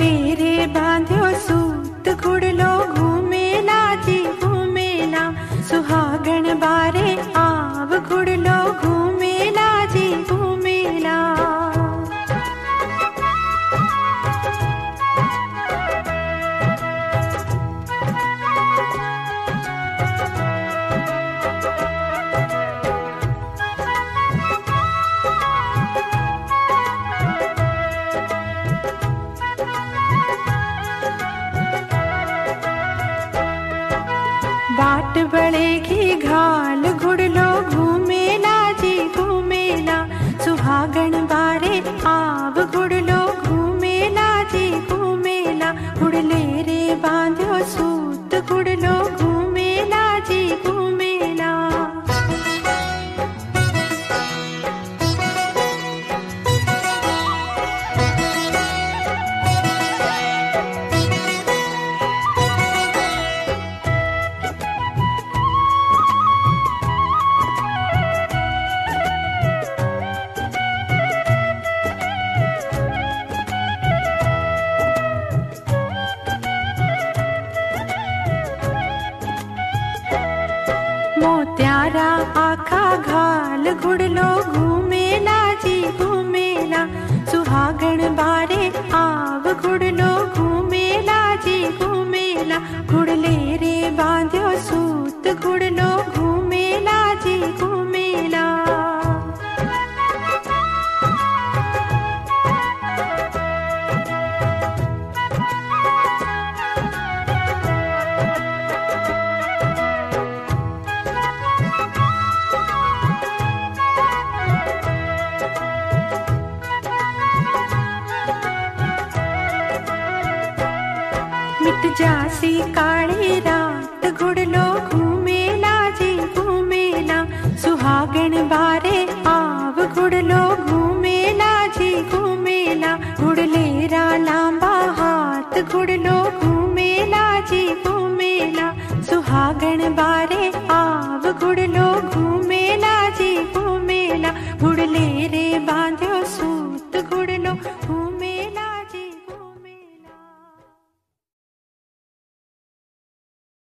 घुड़ले रे बांध्यो सूत घुड़लो घूमेला जी घूमेला सुहागण बारे आव घुड़लो घूमेला जी घूमेला। बाट बड़ेगी घाल घुड़लो घूमेला जी घूमेला सुहागण बारे आव घुड़लो घूमेला जी घूमेला घुड़ले रे बांध्यो सूत घुड़लो घूमेला जी घूमेला। मोत्यारा आखा घाल घुड़लो घूमेला जी घूमेला सुहागण बारे आव घुड़लो घूमेला जी घूमेला घुड़ले रे बांध्यो सूत घुड़लो घूमेला जी घूमेला। मिट जासी काली रात घुड़लो घूमेला जी घूमेला सुहागण बारे आव घुड़लो घूमेला जी घूमेला घुड़ले रा लांबा हाथ घुड़लो